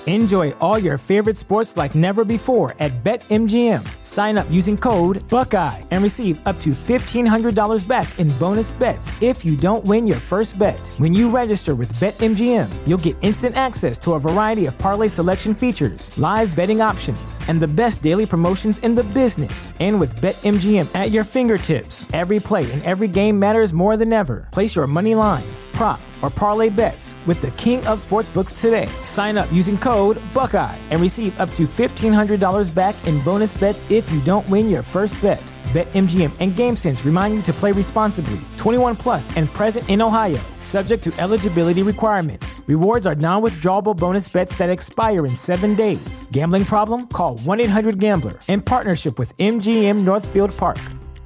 Enjoy all your favorite sports like never before at BetMGM. Sign up using code Buckeye and receive up to $1,500 back in bonus bets if you don't win your first bet. When you register with BetMGM, you'll get instant access to a variety of parlay selection features, live betting options, and the best daily promotions in the business. And with BetMGM at your fingertips, every play and every game matters more than ever. Place your money line, prop, or parlay bets with the king of sportsbooks today. Sign up using code Buckeye and receive up to $1,500 back in bonus bets if you don't win your first bet. BetMGM and GameSense remind you to play responsibly. 21 plus and present in Ohio, subject to eligibility requirements. Rewards are non-withdrawable bonus bets that expire in 7 days. Gambling problem? Call 1-800-GAMBLER. In partnership with MGM Northfield Park.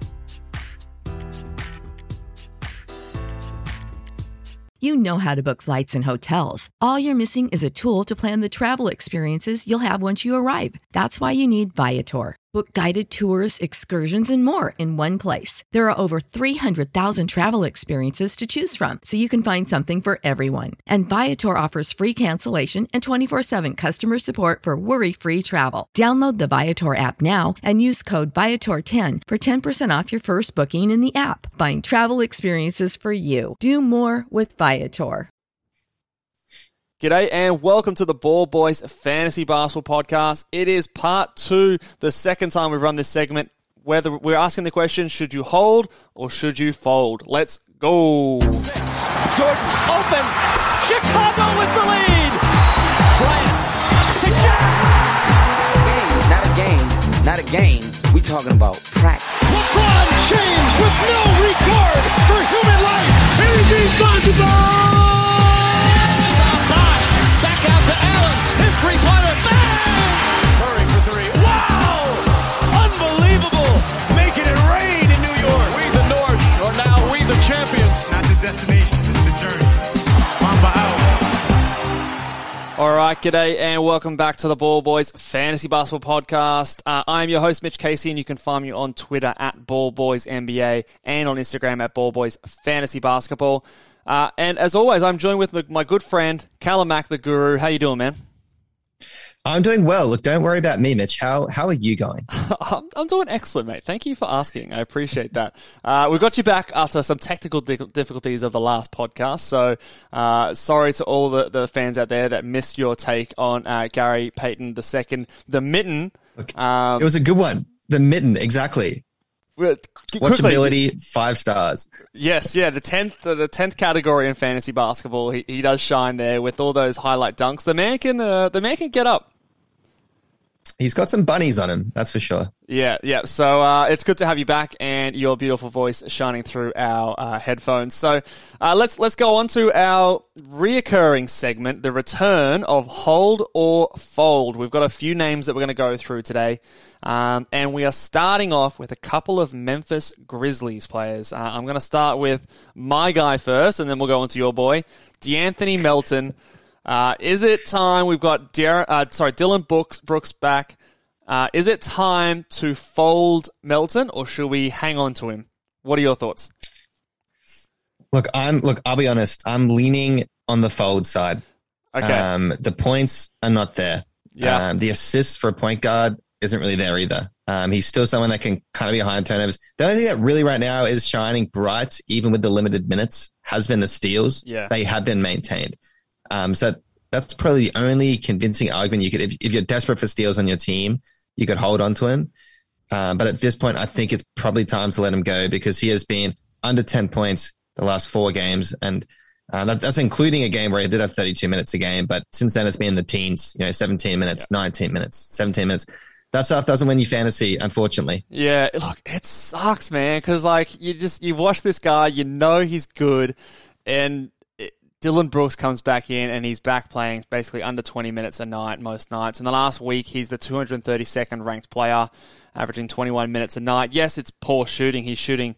You know how to book flights and hotels. All you're missing is a tool to plan the travel experiences you'll have once you arrive. That's why you need Viator. Book guided tours, excursions, and more in one place. There are over 300,000 travel experiences to choose from, so you can find something for everyone. And Viator offers free cancellation and 24/7 customer support for worry-free travel. Download the Viator app now and use code Viator10 for 10% off your first booking in the app. Find travel experiences for you. Do more with Viator. G'day and welcome to the Ball Boys Fantasy Basketball Podcast. It is part 2, the second time we've run this segment. Whether we're asking the question, should you hold or should you fold? Let's go. Jordan open. Chicago with the lead. Bryant to Shaq. Not a game. We talking about practice. LeBron James with no regard for human life. Anything possible. Back out to Allen. His three-pointer. Bang! Curry for three. Wow! Unbelievable. Making it rain in New York. We the North, or now we the champions. Not the destination, it's the journey. Mamba out. All right, g'day and welcome back to the Ball Boys Fantasy Basketball Podcast. I'm your host, Mitch Casey, and you can find me on Twitter at BallBoysNBA and on Instagram at BallBoysFantasyBasketball. And as always, I'm joined with my good friend, Callum Mack, the Guru. How you doing, man? I'm doing well. Look, don't worry about me, Mitch. How are you going? I'm doing excellent, mate. Thank you for asking. I appreciate that. We got you back after some technical difficulties of the last podcast. So sorry to all the fans out there that missed your take on Gary Payton II, the Mitten. Look, it was a good one. The Mitten, exactly. Watchability, 5 stars. Yes, yeah, the 10th category in fantasy basketball. He does shine there with all those highlight dunks. The man can get up. He's got some bunnies on him, that's for sure. Yeah. So it's good to have you back and your beautiful voice shining through our headphones. So let's go on to our reoccurring segment, the return of Hold or Fold. We've got a few names that we're going to go through today. And we are starting off with a couple of Memphis Grizzlies players. I'm going to start with my guy first, and then we'll go on to your boy, DeAnthony Melton. Is it time? We've got Dylan Brooks back. Is it time to fold Melton, or should we hang on to him? What are your thoughts? Look, I'll be honest. I'm leaning on the fold side. Okay. The points are not there. Yeah. The assists for a point guard isn't really there either. He's still someone that can kind of be high on turnovers. The only thing that really right now is shining bright, even with the limited minutes, has been the steals. Yeah. They have been maintained. So that's probably the only convincing argument you could, if you're desperate for steals on your team, you could hold on to him. But at this point, I think it's probably time to let him go because he has been under 10 points the last 4 games. And that's including a game where he did have 32 minutes a game. But since then, it's been in the teens, 17 minutes, 19 minutes, 17 minutes. That stuff doesn't win you fantasy, unfortunately. Yeah, look, it sucks, man, because you watch this guy, you know he's good, and Dylan Brooks comes back in and he's back playing basically under 20 minutes a night most nights. In the last week, he's the 232nd ranked player, averaging 21 minutes a night. Yes, it's poor shooting. He's shooting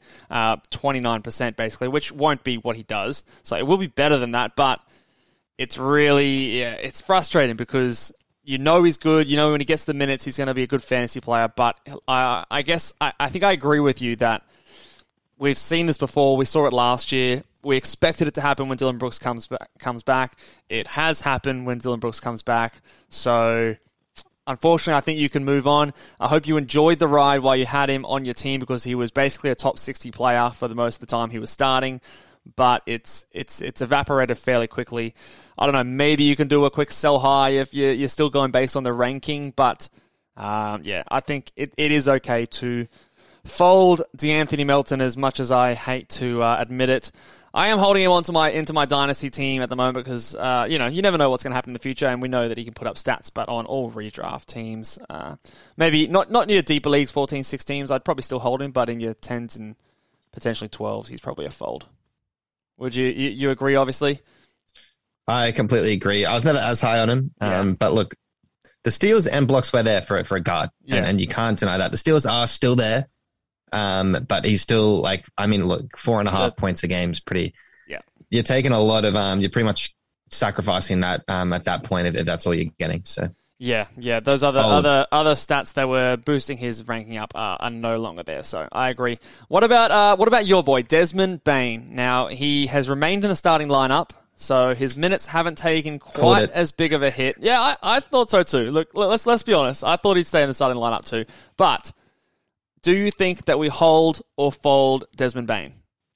29% basically, which won't be what he does. So it will be better than that, but it's really, it's frustrating because you know he's good. You know when he gets the minutes, he's going to be a good fantasy player. But I guess I think I agree with you that we've seen this before. We saw it last year. We expected it to happen when Dylan Brooks comes back. It has happened when Dylan Brooks comes back. So, unfortunately, I think you can move on. I hope you enjoyed the ride while you had him on your team because he was basically a top 60 player for the most of the time he was starting. But it's evaporated fairly quickly. I don't know, maybe you can do a quick sell high if you're still going based on the ranking. But, I think it is okay to fold DeAnthony Melton as much as I hate to admit it. I am holding him into my dynasty team at the moment because, you never know what's going to happen in the future, and we know that he can put up stats, but on all redraft teams, maybe not in your deeper leagues, 14, 16s, I'd probably still hold him, but in your 10s and potentially 12s, he's probably a fold. Would you agree, obviously? I completely agree. I was never as high on him, but look, the steals and blocks were there for a guard, and you can't deny that. The steals are still there. But he's still 4.5 points a game is pretty. Yeah, you're taking a lot of you're pretty much sacrificing that at that point if that's all you're getting. So yeah, those other stats that were boosting his ranking up are no longer there. So I agree. What about your boy Desmond Bane? Now he has remained in the starting lineup, so his minutes haven't taken quite as big of a hit. Yeah, I thought so too. Look, let's be honest. I thought he'd stay in the starting lineup too, but. Do you think that we hold or fold Desmond Bane?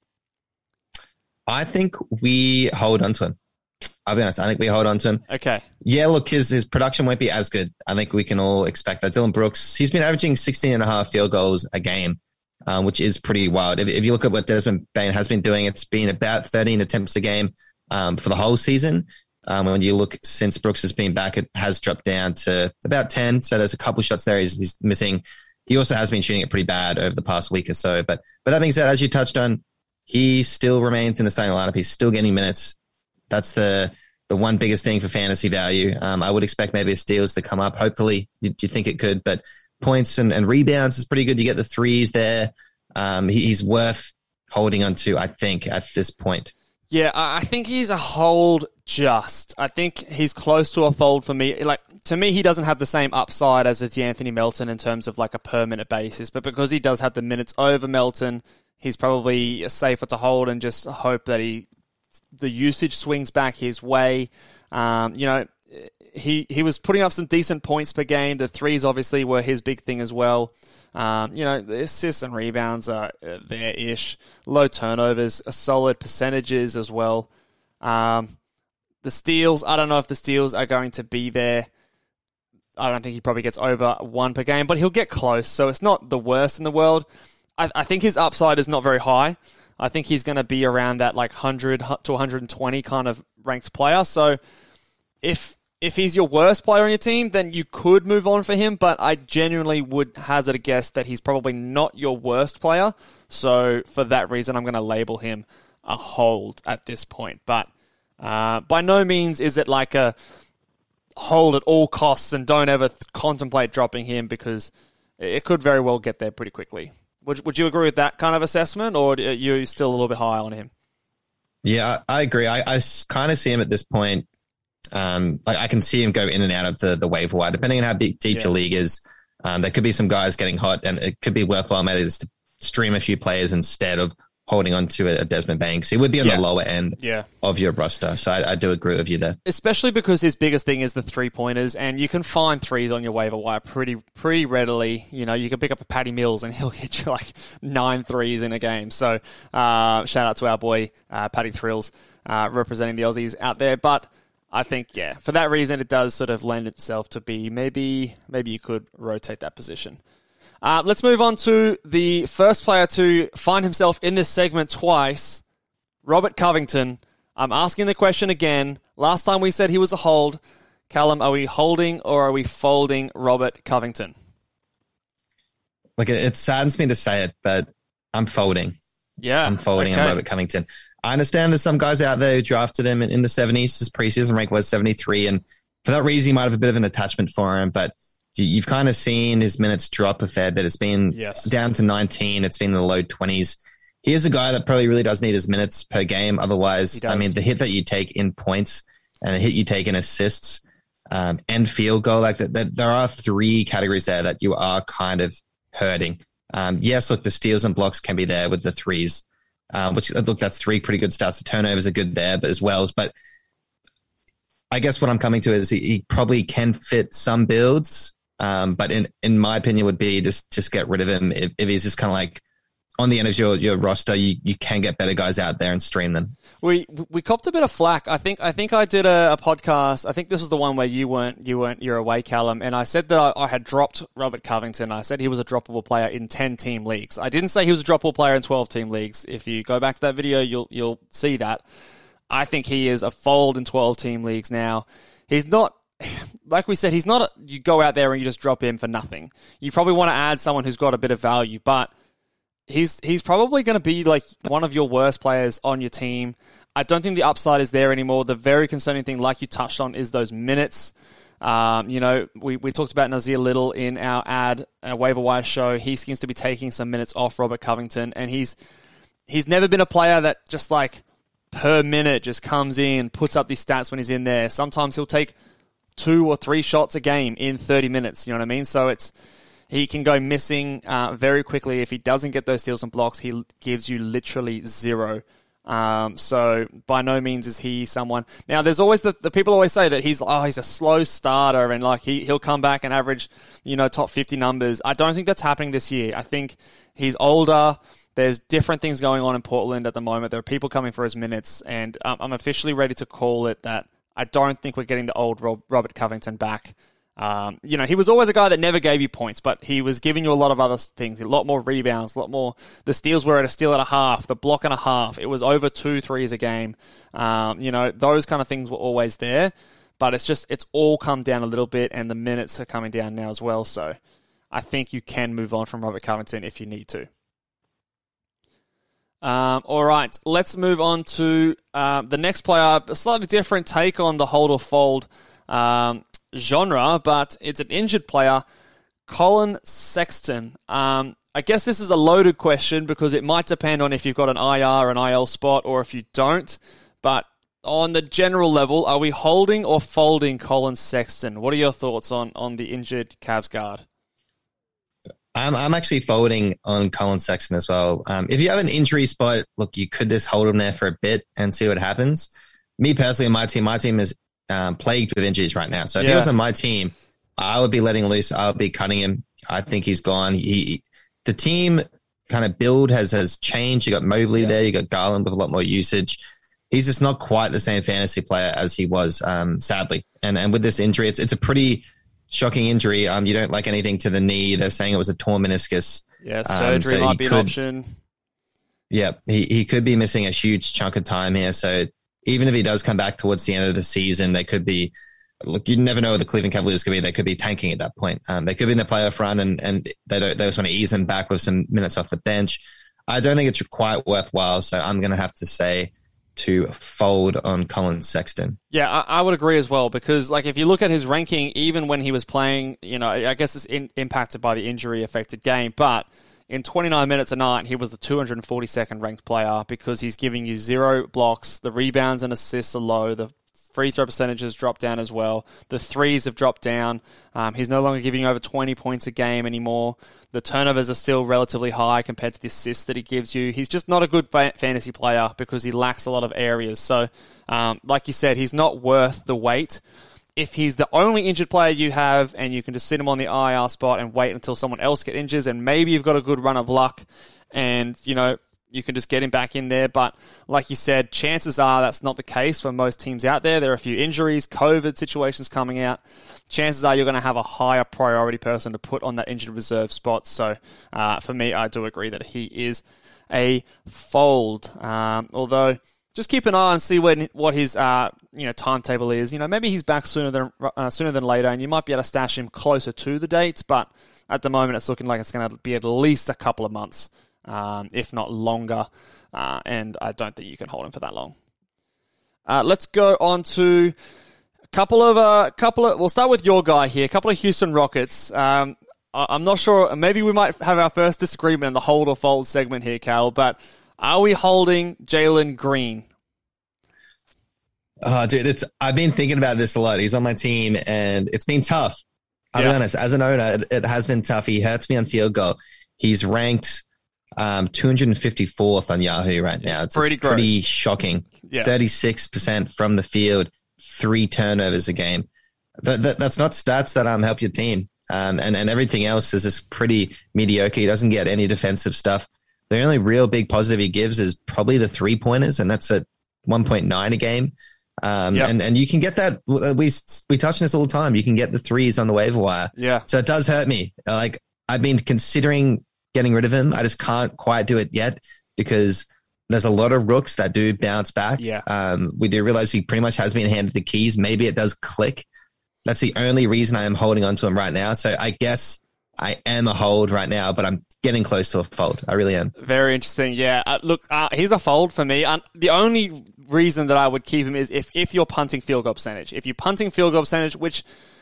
I think we hold on to him. I'll be honest. I think we hold on to him. Okay. Yeah, look, his production won't be as good. I think we can all expect that. Dylan Brooks, he's been averaging 16.5 field goals a game, which is pretty wild. If you look at what Desmond Bane has been doing, it's been about 13 attempts a game for the whole season. When you look since Brooks has been back, it has dropped down to about 10. So there's a couple shots there he's missing. He also has been shooting it pretty bad over the past week or so. But that being said, as you touched on, he still remains in the starting lineup. He's still getting minutes. That's the one biggest thing for fantasy value. I would expect maybe his steals to come up. Hopefully, you think it could. But points and rebounds is pretty good. You get the threes there. He's worth holding on to, I think, at this point. Yeah, I think he's a hold just. I think he's close to a fold for me. To me, he doesn't have the same upside as a DeAnthony Melton in terms of a per minute basis. But because he does have the minutes over Melton, he's probably safer to hold and just hope that the usage swings back his way. He was putting up some decent points per game. The threes obviously were his big thing as well. The assists and rebounds are there-ish. Low turnovers, solid percentages as well. The steals, I don't know if the steals are going to be there. I don't think he probably gets over 1 per game, but he'll get close, so it's not the worst in the world. I think his upside is not very high. I think he's going to be around that 100 to 120 kind of ranked player. So if he's your worst player on your team, then you could move on for him, but I genuinely would hazard a guess that he's probably not your worst player. So for that reason, I'm going to label him a hold at this point. But by no means is it a hold at all costs and don't ever contemplate dropping him because it could very well get there pretty quickly. Would you agree with that kind of assessment, or are you still a little bit high on him? Yeah, I agree. I kind of see him at this point. I can see him go in and out of the waiver wire, depending on how deep your league is. There could be some guys getting hot, and it could be worthwhile maybe just to stream a few players instead of holding on to a Desmond Bane. He would be on the lower end of your roster. So I do agree with you there. Especially because his biggest thing is the three-pointers, and you can find threes on your waiver wire pretty readily. You can pick up a Patty Mills, and he'll hit you 9 threes in a game. So shout out to our boy Patty Thrills representing the Aussies out there. But I think, for that reason, it does sort of lend itself to be maybe you could rotate that position. Let's move on to the first player to find himself in this segment twice, Robert Covington. I'm asking the question again. Last time we said he was a hold. Callum, are we holding or are we folding Robert Covington? Look, it saddens me to say it, but I'm folding. Yeah, I'm folding on Robert Covington. I understand there's some guys out there who drafted him in the 70s. His preseason rank was 73, and for that reason, you might have a bit of an attachment for him, but you've kind of seen his minutes drop a fair bit. It's been down to 19. It's been in the low 20s. He is a guy that probably really does need his minutes per game. Otherwise, I mean, the hit that you take in points and the hit you take in assists and field goal, there are 3 categories there that you are kind of hurting Yes, look, the steals and blocks can be there with the threes, which look, that's 3 pretty good stats. The turnovers are good there, but as well. But I guess what I'm coming to is he probably can fit some builds, but in my opinion would be just get rid of him if he's just kind of like on the end of your roster. You can get better guys out there and stream them. We copped a bit of flack. I think I did a podcast. I think this was the one where you're away, Callum, and I said that I had dropped Robert Covington. I said he was a droppable player in 10-team leagues. I didn't say he was a droppable player in 12-team leagues. If you go back to that video, you'll see that. I think he is a fold in 12-team leagues now. He's not, like we said, he's not you go out there and you just drop him for nothing. You probably want to add someone who's got a bit of value, but he's probably going to be like one of your worst players on your team. I don't think the upside is there anymore. The very concerning thing, like you touched on, is those minutes. We talked about Nasir Little in our waiver wire show. He seems to be taking some minutes off Robert Covington, and he's never been a player that just like per minute just comes in, puts up these stats when he's in there. Sometimes he'll take 2 or 3 shots a game in 30 minutes. You know what I mean? So he can go missing very quickly. If he doesn't get those steals and blocks, he gives you literally 0. So by no means is he someone. Now, there's always the people always say that he's a slow starter and like he'll come back and average, top 50 numbers. I don't think that's happening this year. I think he's older. There's different things going on in Portland at the moment. There are people coming for his minutes, and I'm officially ready to call it that I don't think we're getting the old Robert Covington back. He was always a guy that never gave you points, but he was giving you a lot of other things, a lot more rebounds, a lot more. The steals were at a steal and a half, the block and a half. It was over 2 threes a game. Those kind of things were always there, but it's all come down a little bit, and the minutes are coming down now as well. So I think you can move on from Robert Covington if you need to. All right, let's move on to the next player. A slightly different take on the hold or fold genre, but it's an injured player, Colin Sexton. I guess this is a loaded question because it might depend on if you've got an IR, an IL spot, or if you don't. But on the general level, are we holding or folding Colin Sexton? What are your thoughts on the injured Cavs guard? I'm actually folding on Colin Sexton as well. If you have an injury spot, look, you could just hold him there for a bit and see what happens. Me personally, my team is plagued with injuries right now. So if he was on my team, I would be letting loose. I would be cutting him. I think he's gone. The team kind of build has changed. You got Mobley there. You got Garland with a lot more usage. He's just not quite the same fantasy player as he was, sadly. And with this injury, it's a pretty shocking injury. You don't like anything to the knee. They're saying it was a torn meniscus. Yeah, surgery might be an option. Yeah, he could be missing a huge chunk of time here. So even if he does come back towards the end of the season, they could be, look, you never know what the Cleveland Cavaliers could be. They could be tanking at that point. They could be in the playoff run and they just want to ease him back with some minutes off the bench. I don't think it's quite worthwhile. So I'm going to have to say to fold on Colin Sexton. Yeah, I would agree as well, because like if you look at his ranking, even when he was playing, I guess it's impacted by the injury affected game, but in 29 minutes a night, he was the 242nd ranked player because he's giving you 0 blocks, the rebounds and assists are low, the free throw percentages dropped down as well, the threes have dropped down, he's no longer giving over 20 points a game anymore, the turnovers are still relatively high compared to the assists that he gives you. He's just not a good fantasy player because he lacks a lot of areas. So, like you said, he's not worth the wait. If he's the only injured player you have and you can just sit him on the IR spot and wait until someone else gets injured and maybe you've got a good run of luck and, you can just get him back in there. But like you said, chances are that's not the case for most teams out there. There are a few injuries, COVID situations coming out. Chances are you're going to have a higher priority person to put on that injured reserve spot. So for me, I do agree that he is a fold. Although just keep an eye and see what his timetable is. Maybe he's back sooner than later, and you might be able to stash him closer to the dates. But at the moment, it's looking like it's going to be at least a couple of months. If not longer, and I don't think you can hold him for that long. Let's go on to a couple of. We'll start with your guy here. A couple of Houston Rockets. I'm not sure. Maybe we might have our first disagreement in the hold or fold segment here, Cal. But are we holding Jalen Green? Oh, dude, I've been thinking about this a lot. He's on my team, and it's been tough. I'll be honest. As an owner, it has been tough. He hurts me on field goal. He's ranked 254th on Yahoo right now. It's pretty shocking. Yeah. 36% from the field, 3 turnovers a game. That's not stats that help your team. And everything else is just pretty mediocre. He doesn't get any defensive stuff. The only real big positive he gives is probably the 3-pointers, and that's at 1.9 a game. And you can get that. We touch on this all the time. You can get the threes on the waiver wire. Yeah. So it does hurt me. Like, I've been considering getting rid of him. I just can't quite do it yet because there's a lot of rooks that do bounce back. Yeah. We do realize he pretty much has been handed the keys. Maybe it does click. That's the only reason I am holding on to him right now. So I guess I am a hold right now, but I'm getting close to a fold. I really am. Very interesting. Yeah. Look, he's a fold for me. The only reason that I would keep him is if you're punting field goal percentage. If you're punting field goal percentage, which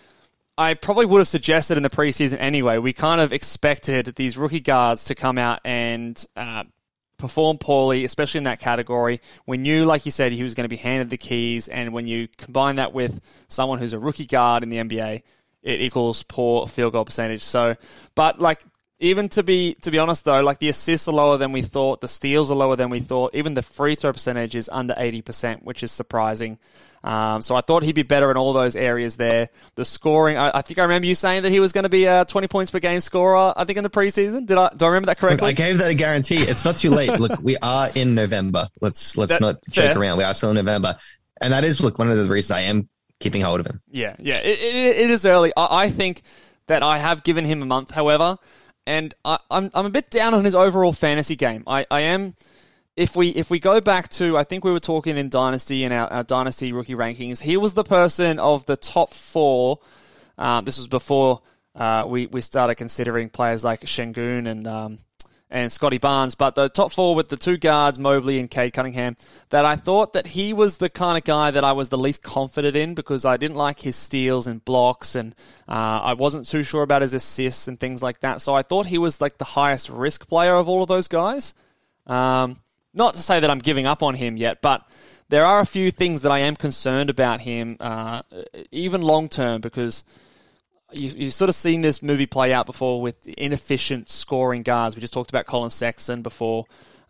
I probably would have suggested in the preseason anyway, we kind of expected these rookie guards to come out and perform poorly, especially in that category. We knew, like you said, he was going to be handed the keys, and when you combine that with someone who's a rookie guard in the NBA, it equals poor field goal percentage. So, but like, even to be honest though, like the assists are lower than we thought, the steals are lower than we thought, even the free throw percentage is under 80%, which is surprising. So I thought he'd be better in all those areas there. The scoring, I think I remember you saying that he was going to be a 20 points per game scorer, I think in the preseason. Do I remember that correctly? Look, I gave that a guarantee. It's not too late. Look, we are in November. Let's not joke around. We are still in November. And that is, look, one of the reasons I am keeping hold of him. Yeah. It is early. I think that I have given him a month, however, and I'm a bit down on his overall fantasy game. I am. If we go back to, I think we were talking in Dynasty and our Dynasty rookie rankings, he was the person of the top 4. This was before we started considering players like Şengün and Scotty Barnes, but the top 4 with the 2 guards, Mobley and Cade Cunningham, that I thought that he was the kind of guy that I was the least confident in because I didn't like his steals and blocks, and I wasn't too sure about his assists and things like that. So I thought he was like the highest risk player of all of those guys. Not to say that I'm giving up on him yet, but there are a few things that I am concerned about him, even long-term, because you've sort of seen this movie play out before with inefficient scoring guards. We just talked about Colin Sexton before.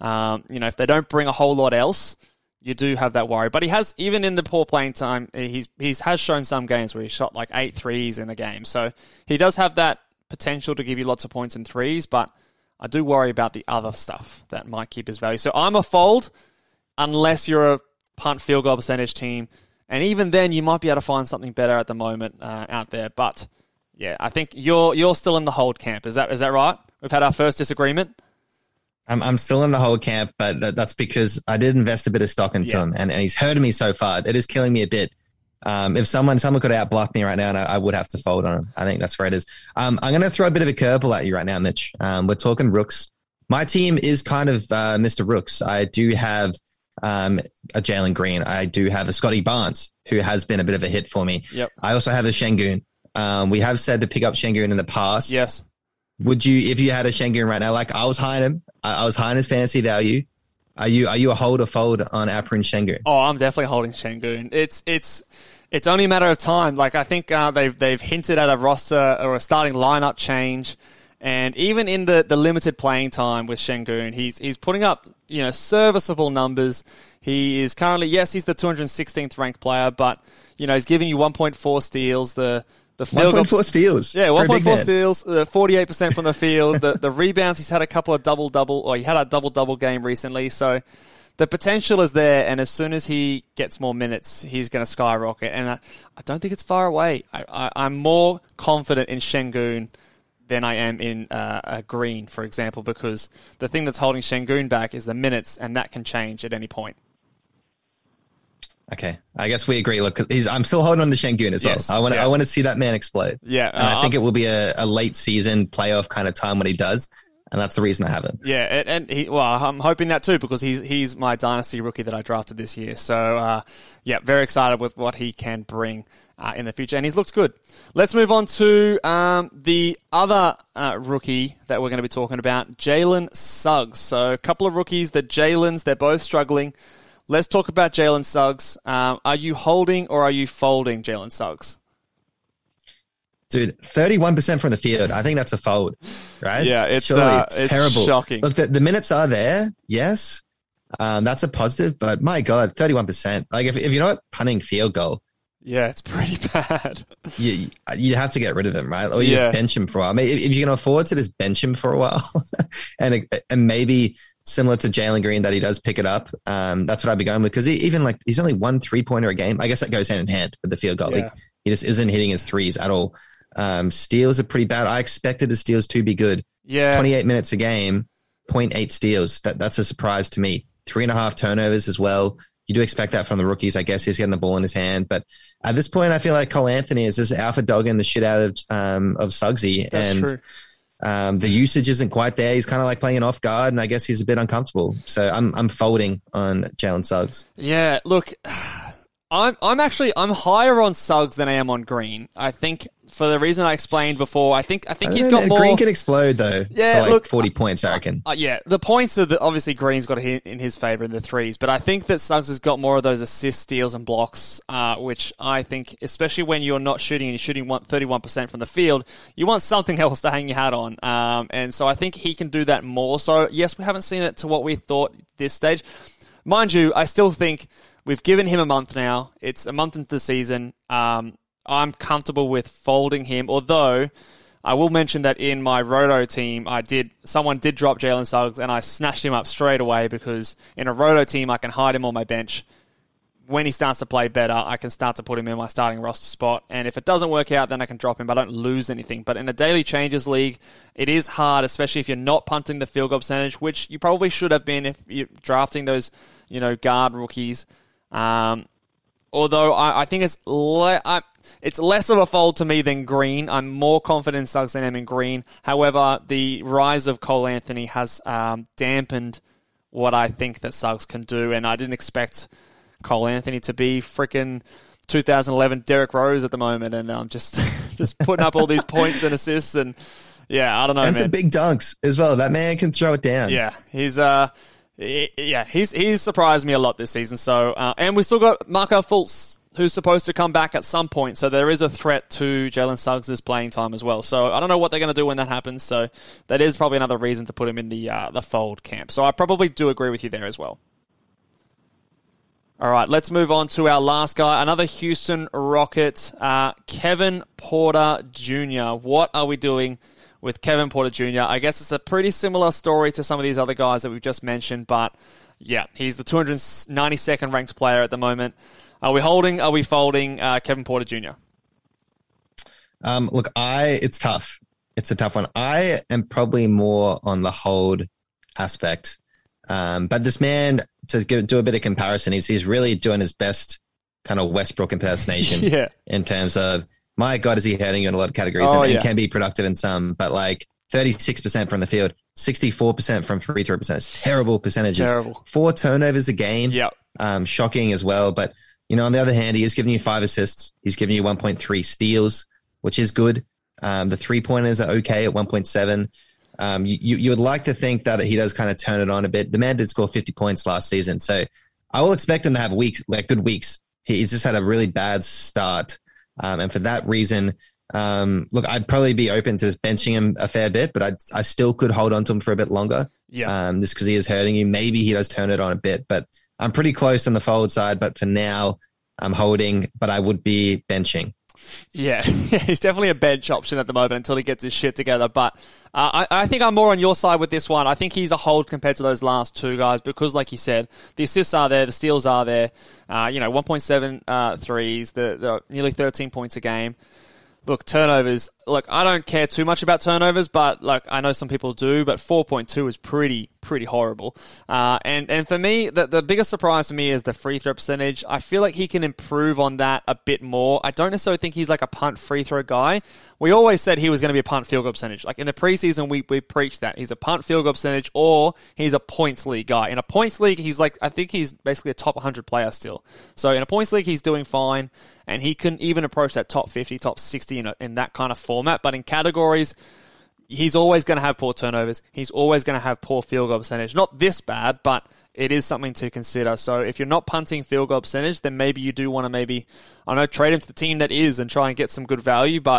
If they don't bring a whole lot else, you do have that worry. But he has, even in the poor playing time, he has shown some games where he shot like 8 threes in a game. So he does have that potential to give you lots of points in threes, but I do worry about the other stuff that might keep his value. So I'm a fold unless you're a punt field goal percentage team. And even then, you might be able to find something better at the moment out there. But yeah, I think you're still in the hold camp. Is that right? We've had our first disagreement. I'm still in the hold camp, but that's because I did invest a bit of stock into him, and he's hurting me so far. It is killing me a bit. If someone could outbluff me right now, and I would have to fold on him. I think that's where it is. I'm going to throw a bit of a curveball at you right now, Mitch. We're talking rooks. My team is kind of Mr. Rooks. I do have a Jalen Green. I do have a Scotty Barnes, who has been a bit of a hit for me. Yep. I also have a Şengün. We have said to pick up Şengün in the past. Yes. Would you, if you had a Şengün right now, like I was high on him, I was high on his fantasy value. Are you a hold or fold on Alperen Şengün? Oh, I'm definitely holding Şengün. It's only a matter of time. Like, I think they've hinted at a roster or a starting lineup change, and even in the limited playing time with Şengün, he's putting up serviceable numbers. He is currently, yes, he's the 216th ranked player, but he's giving you 1.4 steals. The field 1.4 steals. Yeah, 1.4 steals, 48% from the field. The rebounds, he's had a couple of he had a double-double game recently, so the potential is there, and as soon as he gets more minutes, he's going to skyrocket, and I don't think it's far away. I'm more confident in Şengün than I am in Green, for example, because the thing that's holding Şengün back is the minutes, and that can change at any point. Okay, I guess we agree. Look, I'm still holding on to Şengün as well. I want to see that man explode. Yeah, and I think it will be a late season playoff kind of time when he does, and that's the reason I have him. Yeah, and I'm hoping that too because he's my dynasty rookie that I drafted this year. So very excited with what he can bring in the future, and he's looks good. Let's move on to the other rookie that we're going to be talking about, Jalen Suggs. So a couple of rookies, they're both struggling. Let's talk about Jalen Suggs. Are you holding or are you folding Jalen Suggs? Dude, 31% from the field. I think that's a fold, right? Yeah, it's terrible. Shocking. Look, the minutes are there. Yes. That's a positive, but my God, 31%. Like if you're not punting field goal, yeah, it's pretty bad. You have to get rid of him, right? Or you just bench him for a while. I mean, if you can afford to just bench him for a while and maybe similar to Jalen Green that he does pick it up. That's what I'd be going with, because he's only 1 3-pointer a game. I guess that goes hand in hand with the field goal. Yeah. He just isn't hitting his threes at all. Steals are pretty bad. I expected the steals to be good. Yeah. 28 minutes a game, 0.8 steals. That's a surprise to me. 3.5 turnovers as well. You do expect that from the rookies. I guess he's getting the ball in his hand. But at this point, I feel like Cole Anthony is just alpha dogging the shit out of Suggsy. That's true. The usage isn't quite there. He's kind of like playing off guard, and I guess he's a bit uncomfortable. So I'm folding on Jalen Suggs. Yeah, look, I'm higher on Suggs than I am on Green. I think for the reason I explained before. I think he's got more. Green can explode though. Yeah, for look, 40 points, I reckon. Yeah, the points are that obviously Green's got a hit in his favor in the threes, but I think that Suggs has got more of those assists, steals, and blocks, which I think, especially when you're not shooting and you're shooting 31% from the field, you want something else to hang your hat on. And so I think he can do that more. So yes, we haven't seen it to what we thought this stage. Mind you, I still think we've given him a month now. It's a month into the season. I'm comfortable with folding him, although I will mention that in my Roto team, someone did drop Jalen Suggs, and I snatched him up straight away because in a Roto team, I can hide him on my bench. When he starts to play better, I can start to put him in my starting roster spot, and if it doesn't work out, then I can drop him, but I don't lose anything. But in a daily changes league, it is hard, especially if you're not punting the field goal percentage, which you probably should have been if you're drafting those, guard rookies. Although I think it's less of a fold to me than Green. I'm more confident in Suggs than I am in Green. However, the rise of Cole Anthony has dampened what I think that Suggs can do, and I didn't expect Cole Anthony to be freaking 2011 Derrick Rose at the moment, and I'm just putting up all these points and assists, and yeah, I don't know, and man. some big dunks as well. That man can throw it down. Yeah, he's surprised me a lot this season. So, and we still got Marco Fultz, who's supposed to come back at some point. So there is a threat to Jalen Suggs' playing time as well. So I don't know what they're going to do when that happens. So that is probably another reason to put him in the fold camp. So I probably do agree with you there as well. All right, let's move on to our last guy, another Houston Rocket, Kevin Porter Jr. What are we doing with Kevin Porter Jr.? I guess it's a pretty similar story to some of these other guys that we've just mentioned, but yeah, he's the 292nd ranked player at the moment. Are we holding? Are we folding Kevin Porter Jr.? Look, it's tough. It's a tough one. I am probably more on the hold aspect. But this man, to do a bit of comparison, he's really doing his best kind of Westbrook impersonation in terms of, my God, is he hurting you in a lot of categories and can be productive in some, but like 36% from the field, 64% from free throw percentage. Terrible percentages. Terrible. 4 turnovers a game. Yep. Shocking as well. But, on the other hand, he is giving you 5 assists. He's giving you 1.3 steals, which is good. The 3-pointers are okay at 1.7. You would like to think that he does kind of turn it on a bit. The man did score 50 points last season, so I will expect him to have good weeks. He's just had a really bad start, and for that reason, look, I'd probably be open to just benching him a fair bit, but I still could hold on to him for a bit longer. Yeah, just because he is hurting you. Maybe he does turn it on a bit, but I'm pretty close on the forward side. But for now, I'm holding, but I would be benching. Yeah, he's definitely a bench option at the moment until he gets his shit together. But I think I'm more on your side with this one. I think he's a hold compared to those last two guys because, like you said, the assists are there, the steals are there. 1.7 threes, the nearly 13 points a game. Look, turnovers. Look, I don't care too much about turnovers, but I know some people do. But 4.2 is pretty horrible. And for me, the biggest surprise to me is the free throw percentage. I feel like he can improve on that a bit more. I don't necessarily think he's like a punt free throw guy. We always said he was going to be a punt field goal percentage. Like in the preseason, we preached that he's a punt field goal percentage or he's a points league guy. In a points league, I think he's basically a top 100 player still. So in a points league, he's doing fine. And he can even approach that top 50, top 60 in that kind of format. But in categories, he's always going to have poor turnovers. He's always going to have poor field goal percentage. Not this bad, but it is something to consider. So if you're not punting field goal percentage, then maybe you do want to trade him to the team that is and try and get some good value. But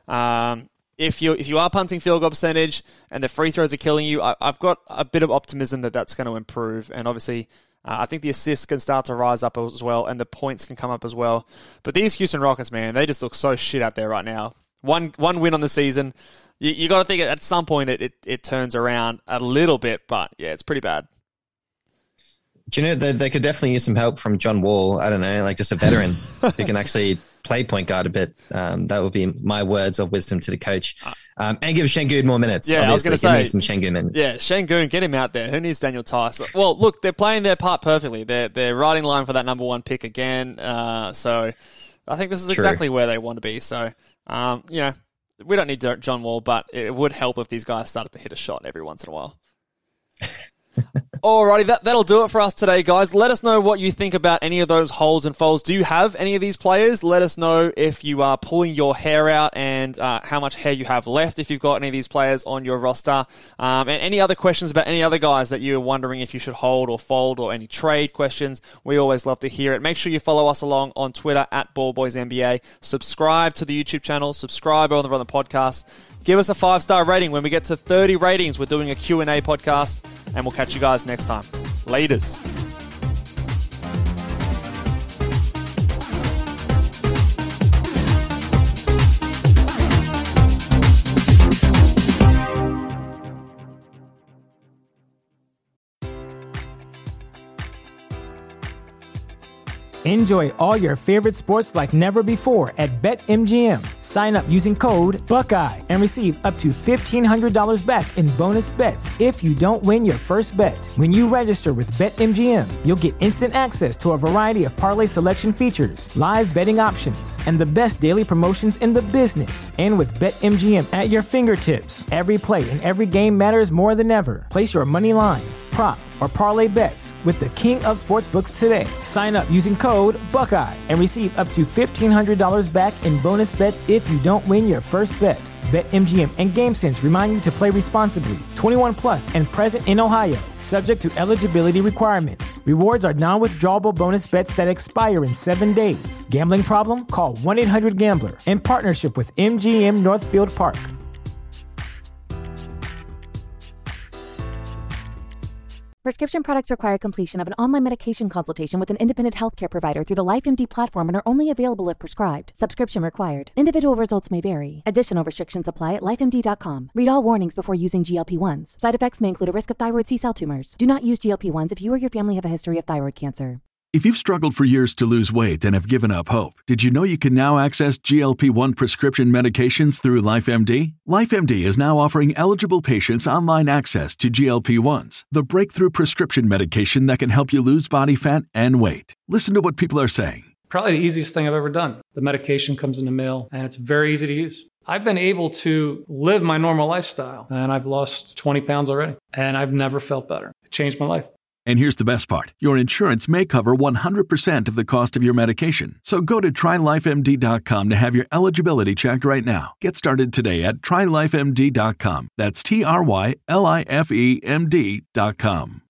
If you are punting field goal percentage and the free throws are killing you, I've got a bit of optimism that that's going to improve. And obviously, I think the assists can start to rise up as well, and the points can come up as well. But these Houston Rockets, man, they just look so shit out there right now. One win on the season. You got to think at some point it turns around a little bit, but yeah, it's pretty bad. Do you know, they could definitely use some help from John Wall. I don't know, like just a veteran who can actually play point guard a bit. That would be my words of wisdom to the coach. And give Şengün more minutes. Yeah, obviously. I was going to say. Some Şengün minutes. Yeah, Şengün, get him out there. Who needs Daniel Tice? Well, look, they're playing their part perfectly. They're riding line for that number one pick again. So I think this is exactly where they want to be. So, we don't need John Wall, but it would help if these guys started to hit a shot every once in a while. Alrighty, that'll do it for us today, guys. Let us know what you think about any of those holds and folds. Do you have any of these players? Let us know if you are pulling your hair out and how much hair you have left if you've got any of these players on your roster. And any other questions about any other guys that you're wondering if you should hold or fold, or any trade questions. We always love to hear it. Make sure you follow us along on Twitter at BallBoysNBA. Subscribe to the YouTube channel. Subscribe on the podcast. Give us a 5-star rating. When we get to 30 ratings, we're doing a Q&A podcast, and we'll catch you guys next time. Laters. Enjoy all your favorite sports like never before at BetMGM. Sign up using code Buckeye and receive up to $1,500 back in bonus bets if you don't win your first bet. When you register with BetMGM, you'll get instant access to a variety of parlay selection features, live betting options, and the best daily promotions in the business. And with BetMGM at your fingertips, every play and every game matters more than ever. Place your money line, prop, or parlay bets with the king of sportsbooks today. Sign up using code Buckeye and receive up to $1,500 back in bonus bets if you don't win your first bet. BetMGM and GameSense remind you to play responsibly. 21 plus and present in Ohio, subject to eligibility requirements. Rewards are non-withdrawable bonus bets that expire in 7 days. Gambling problem? Call 1-800-GAMBLER. In partnership with MGM Northfield Park. Prescription products require completion of an online medication consultation with an independent healthcare provider through the LifeMD platform and are only available if prescribed. Subscription required. Individual results may vary. Additional restrictions apply at lifemd.com. Read all warnings before using GLP-1s. Side effects may include a risk of thyroid C-cell tumors. Do not use GLP-1s if you or your family have a history of thyroid cancer. If you've struggled for years to lose weight and have given up hope, did you know you can now access GLP-1 prescription medications through LifeMD? LifeMD is now offering eligible patients online access to GLP-1s, the breakthrough prescription medication that can help you lose body fat and weight. Listen to what people are saying. Probably the easiest thing I've ever done. The medication comes in the mail, and it's very easy to use. I've been able to live my normal lifestyle, and I've lost 20 pounds already, and I've never felt better. It changed my life. And here's the best part. Your insurance may cover 100% of the cost of your medication. So go to TryLifeMD.com to have your eligibility checked right now. Get started today at TryLifeMD.com. That's TryLifeMD.com.